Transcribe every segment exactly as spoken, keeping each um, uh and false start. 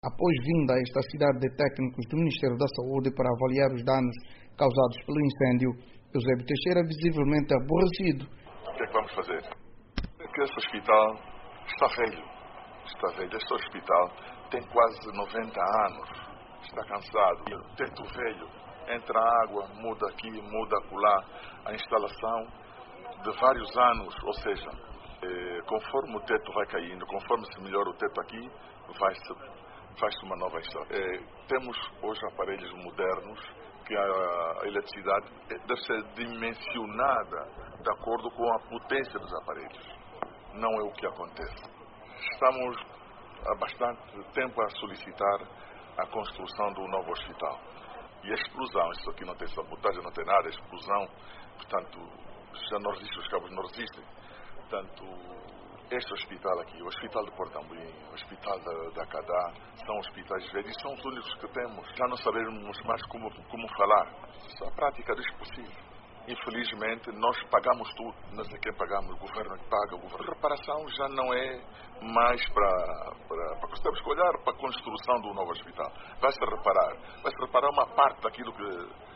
Após vinda a esta cidade de técnicos do Ministério da Saúde para avaliar os danos causados pelo incêndio, Eusébio Teixeira, visivelmente aborrecido. O que é que vamos fazer? É que esse hospital está velho. Está velho. Este hospital tem quase noventa anos. Está cansado. E o teto velho. Entra água, muda aqui, muda acolá. A instalação de vários anos, ou seja, eh, conforme o teto vai caindo, conforme se melhora o teto aqui, vai-se faz-se uma nova instalação. É, temos hoje aparelhos modernos que a, a eletricidade deve ser dimensionada de acordo com a potência dos aparelhos. Não é o que acontece. Estamos há bastante tempo a solicitar a construção do novo hospital. E a explosão, isso aqui não tem sabotagem, não tem nada, a explosão, portanto, já não resiste, os cabos não resistem. Portanto, este hospital aqui, o Hospital de Porto Amboim, o Hospital da, da Cadá, são hospitais velhos e são os únicos que temos. Já não sabemos mais como, como falar. A prática diz possível. Infelizmente, nós pagamos tudo. Não sei quem pagamos, o governo que paga. O governo. A reparação já não é mais para... para, para temos que olhar para a construção do novo hospital. Vai-se reparar. Vai-se reparar uma parte daquilo que,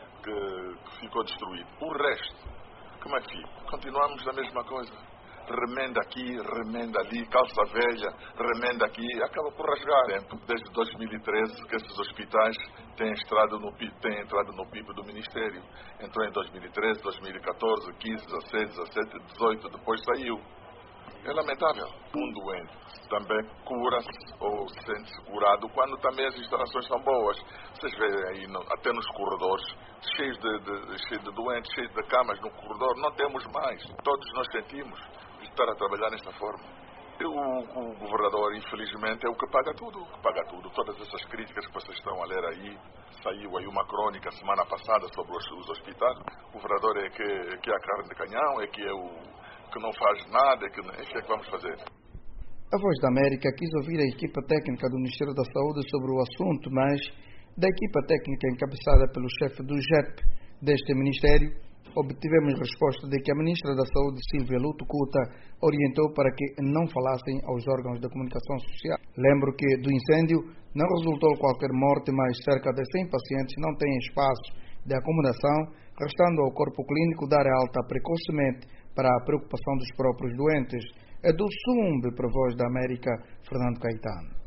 que, que ficou destruído. O resto, como é que fica? Continuamos a mesma coisa. Remenda aqui, remenda ali, calça velha, remenda aqui, acaba por rasgar. Desde dois mil e treze que esses hospitais têm entrado no P I B, têm entrado no P I B do Ministério. Entrou em dois mil e treze, dois mil e catorze, quinze, dezasseis, dezassete, dezoito, depois saiu. É lamentável. Um doente também cura-se ou se sente-se curado quando também as instalações são boas. Vocês veem aí, no, até nos corredores, cheios de, de, cheios de doentes, cheios de camas no corredor, não temos mais. Todos nós sentimos de estar a trabalhar nesta forma. E o, o governador, infelizmente, é o que paga tudo, o que paga tudo. Todas essas críticas que vocês estão a ler aí, saiu aí uma crônica semana passada sobre os, os hospitais. O governador é que, que é a carne de canhão, é que é o que não faz nada, é que, é que é que vamos fazer. A Voz da América quis ouvir a equipa técnica do Ministério da Saúde sobre o assunto, mas da equipa técnica encabeçada pelo chefe do J E P deste Ministério, obtivemos resposta de que a Ministra da Saúde, Silvia Lutucuta, orientou para que não falassem aos órgãos de comunicação social. Lembro que do incêndio não resultou qualquer morte, mas cerca de cem pacientes não têm espaço de acomodação, restando ao corpo clínico dar alta precocemente para a preocupação dos próprios doentes. É do S U M B para a Voz da América, Fernando Caetano.